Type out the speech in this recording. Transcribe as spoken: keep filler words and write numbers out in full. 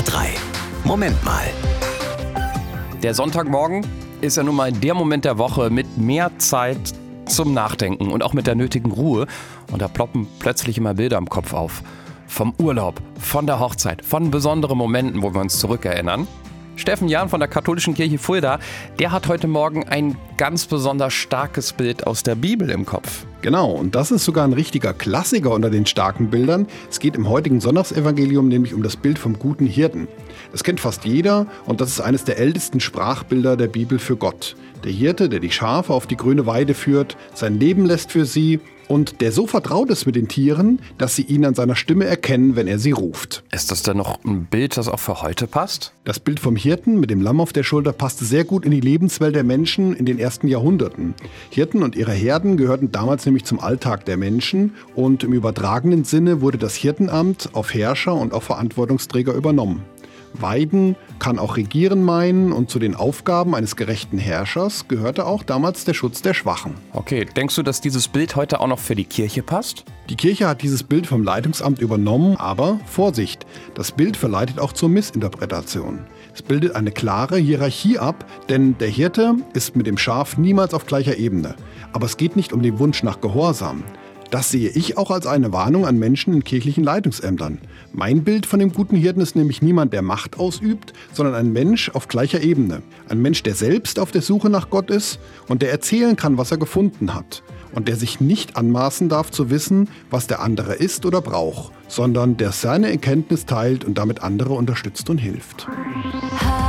drei. Moment mal. Der Sonntagmorgen ist ja nun mal der Moment der Woche mit mehr Zeit zum Nachdenken und auch mit der nötigen Ruhe. Und da ploppen plötzlich immer Bilder im Kopf auf. Vom Urlaub, von der Hochzeit, von besonderen Momenten, wo wir uns zurückerinnern. Steffen Jahn von der Katholischen Kirche Fulda, der hat heute Morgen ein ganz besonders starkes Bild aus der Bibel im Kopf. Genau, und das ist sogar ein richtiger Klassiker unter den starken Bildern. Es geht im heutigen Sonntagsevangelium nämlich um das Bild vom guten Hirten. Das kennt fast jeder und das ist eines der ältesten Sprachbilder der Bibel für Gott. Der Hirte, der die Schafe auf die grüne Weide führt, sein Leben lässt für sie und der so vertraut ist mit den Tieren, dass sie ihn an seiner Stimme erkennen, wenn er sie ruft. Ist das denn noch ein Bild, das auch für heute passt? Das Bild vom Hirten mit dem Lamm auf der Schulter passte sehr gut in die Lebenswelt der Menschen in den ersten Jahrhunderten. Hirten und ihre Herden gehörten damals nämlich zum Alltag der Menschen und im übertragenen Sinne wurde das Hirtenamt auf Herrscher und auch Verantwortungsträger übernommen. Weiden kann auch regieren meinen und zu den Aufgaben eines gerechten Herrschers gehörte auch damals der Schutz der Schwachen. Okay, denkst du, dass dieses Bild heute auch noch für die Kirche passt? Die Kirche hat dieses Bild vom Leitungsamt übernommen, aber Vorsicht, das Bild verleitet auch zur Missinterpretation. Es bildet eine klare Hierarchie ab, denn der Hirte ist mit dem Schaf niemals auf gleicher Ebene. Aber es geht nicht um den Wunsch nach Gehorsam. Das sehe ich auch als eine Warnung an Menschen in kirchlichen Leitungsämtern. Mein Bild von dem guten Hirten ist nämlich niemand, der Macht ausübt, sondern ein Mensch auf gleicher Ebene. Ein Mensch, der selbst auf der Suche nach Gott ist und der erzählen kann, was er gefunden hat. Und der sich nicht anmaßen darf zu wissen, was der andere ist oder braucht, sondern der seine Erkenntnis teilt und damit andere unterstützt und hilft.